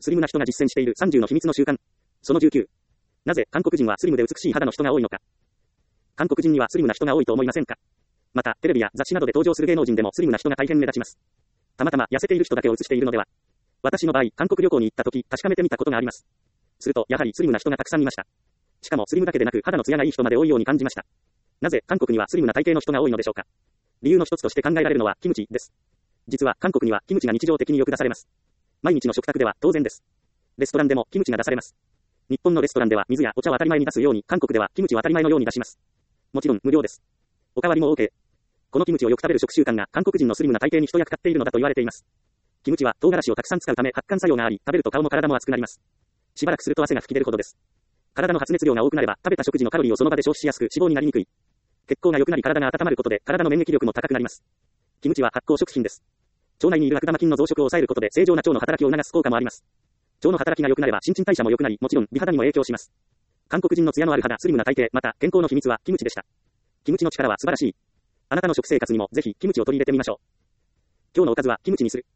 スリムな人が実践している30の秘密の習慣。その19。なぜ韓国人はスリムで美しい肌の人が多いのか。韓国人にはスリムな人が多いと思いませんか。また、テレビや雑誌などで登場する芸能人でもスリムな人が大変目立ちます。たまたま痩せている人だけを映しているのでは。私の場合、韓国旅行に行った時、確かめてみたことがあります。すると、やはりスリムな人がたくさんいました。しかもスリムだけでなく肌の艶がいい人まで多いように感じました。なぜ韓国にはスリムな体型の人が多いのでしょうか。理由の一つとして考えられるのはキムチです。実は韓国にはキムチが日常的によく出されます。毎日の食卓では当然です。レストランでもキムチが出されます。日本のレストランでは水やお茶を当たり前に出すように、韓国ではキムチを当たり前のように出します。もちろん無料です。おかわりも OK。このキムチをよく食べる食習慣が韓国人のスリムな体型に一役買っているのだと言われています。キムチは唐辛子をたくさん使うため発汗作用があり、食べると顔も体も熱くなります。しばらくすると汗が噴き出るほどです。体の発熱量が多くなれば、食べた食事のカロリーをその場で消費しやすく脂肪になりにくい。血行が良くなり体が温まることで体の免疫力も高くなります。キムチは発酵食品です。腸内にいる悪玉菌の増殖を抑えることで正常な腸の働きを促す効果もあります。腸の働きが良くなれば新陳代謝も良くなり、もちろん美肌にも影響します。韓国人の艶のある肌、スリムな体型、また健康の秘密はキムチでした。キムチの力は素晴らしい。あなたの食生活にもぜひキムチを取り入れてみましょう。今日のおかずはキムチにする。